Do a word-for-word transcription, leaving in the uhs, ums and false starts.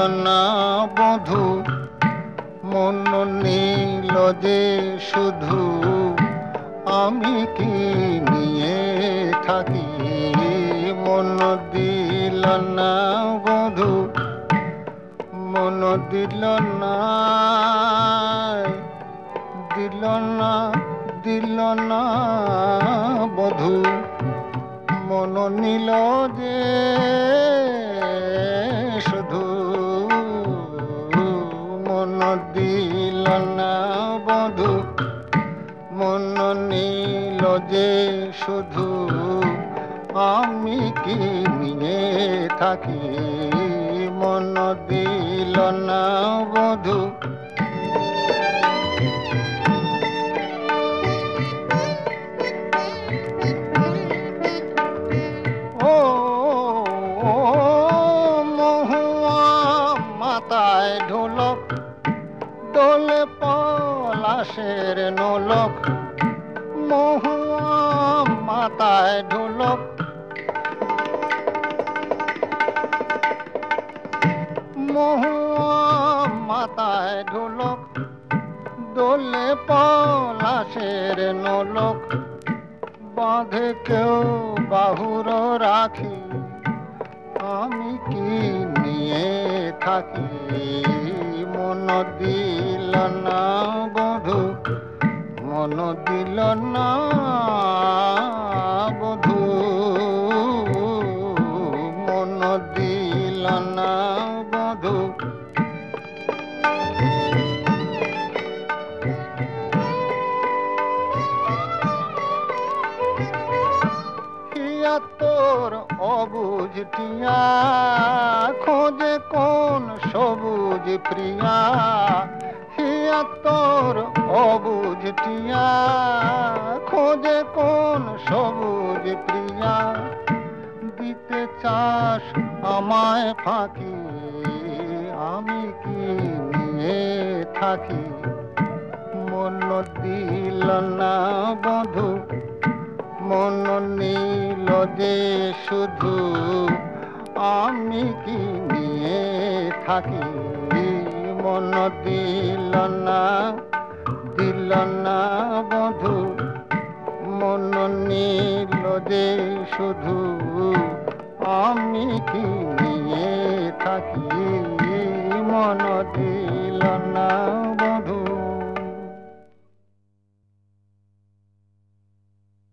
না বধূ, মন নীল যে শুধু, আমি কি নিয়ে থাকি। মন দিল না বধূ, মন দিল না, দিল না, দিল না বধূ, মন নীল যে শুধু, মন দিল না বধূ, মন নীল যে শুধু, আমি কি নিয়ে থাকি। মন দিল না বধূ। ও মহুয়া মাথায় ঢোলক, দোলে পলাশের নোলক। মহুয়া মাথায় ঢোলক, মহুয়া মাথায় ঢোলক, দোলে পলাশের নোলক। বাঁধে কেউ বাহুর রাখি, আমি কি নিয়ে থাকি। মন দিল না বধূ, মন দিল না বধূ, মন দিল না বধূ। হিয়া তোর অবুঝ টিয়া, খোঁজে কোন সবুজ প্রিয়া। হিয়া তোর অবুঝ টিয়া, খোঁজে কোন সবুজ প্রিয়া। দিতে চাস আমায় ফাঁকি, আমি কি নিয়ে থাকি। মন দিল না বধূ, মন নীল যে শুধু, আমি কি নিয়ে থাকি। মন দিল না, দিল না বধূ, মন নীল যে শুধু, আমি কি নিয়ে থাকি।